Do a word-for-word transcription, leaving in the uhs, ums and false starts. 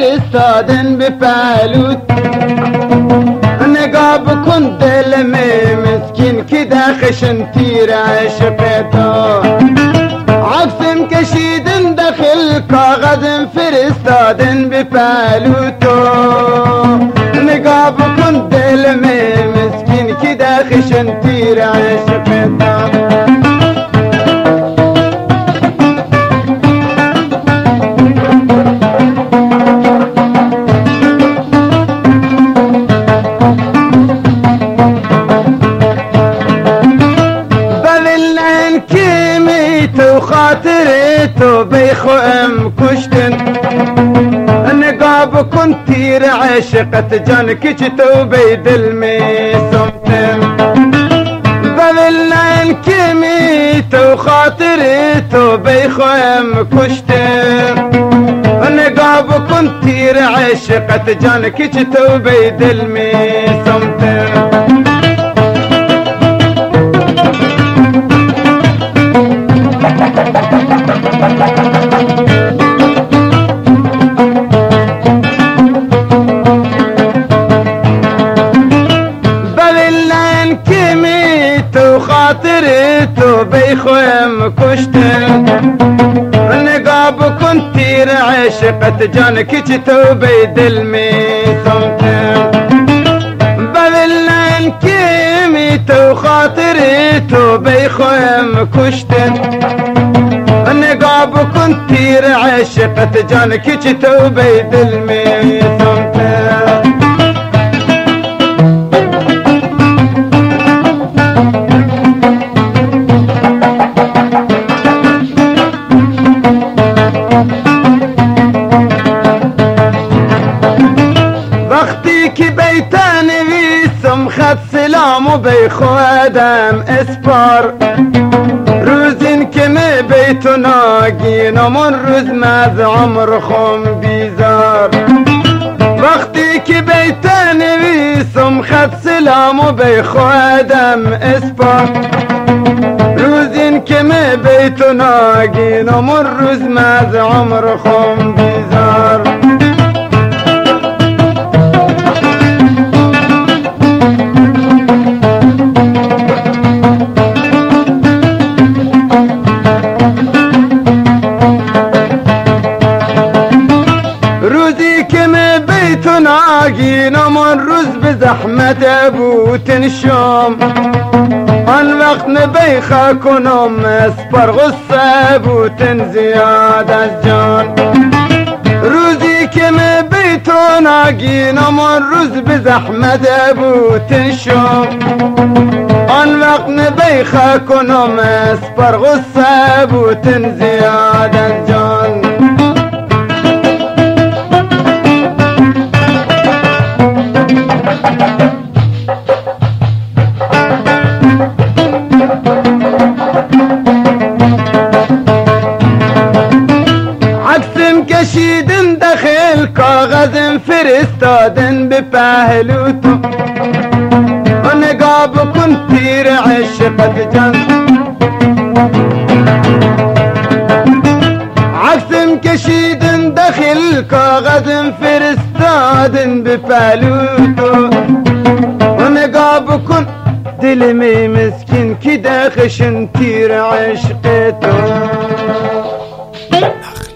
فرستادن به پهلوت، نگاه بکن دل می مسکین که دخشن تیر عشق تو، عکسم کشیدن داخل کاغذم فرستادن به پهلوتو، نگاه بکن دل می مسکین که دخشن تیر عشق تو. خاطر تو بیخو ام کشتن، نگاه بکن تیر عشقت جان کچ تو بی دل می سمتن، بولن کمی تو خاطر تو بیخو ام کشتن، نگاه بکن تیر عشقت جان کچ تو بی دل می سمتن. بلن کمی تو خاطر تو بیخو ام کشتن، نگاه بکن تیر عشقت جان کچ تو بی دل می سمتن، بلن کمی تو خاطر تو بیخو ام کشتن، نگاه بکن تیر عشقت جان کچ تو بی دل می سمتن. وقتی که بیتن ویسم خط سلام و بی خودم اسپار، روزین که می بیتو ناگینم اون روز مز عمر خم بیزار، وقتی که بیتن ویسم خط سلام و بی خودم اسپار، روزین که می بیتو ناگینم اون روز مز عمر خم بیزار. روزی که می بیتو ناگینم اون روز به زحمت ابوتن شام، آن وقت نبی خاکنم اسپر غصه ابوتن زیاد از جان، روزی که می بیتو ناگینم اون روز به زحمت ابوتن شام، آن وقت نبی خاکنم اسپر غصه ابوتن زیاد از جان. عکسم کشیدن داخل کاغذم فرستادن به پهلوتو، نگاه بکن تیر عشقت جان، عکسم کشیدن داخل کاغذم فرستادن به پهلوتو، نگاه بکن دل می مسکین که دخشن تیر عشق تو.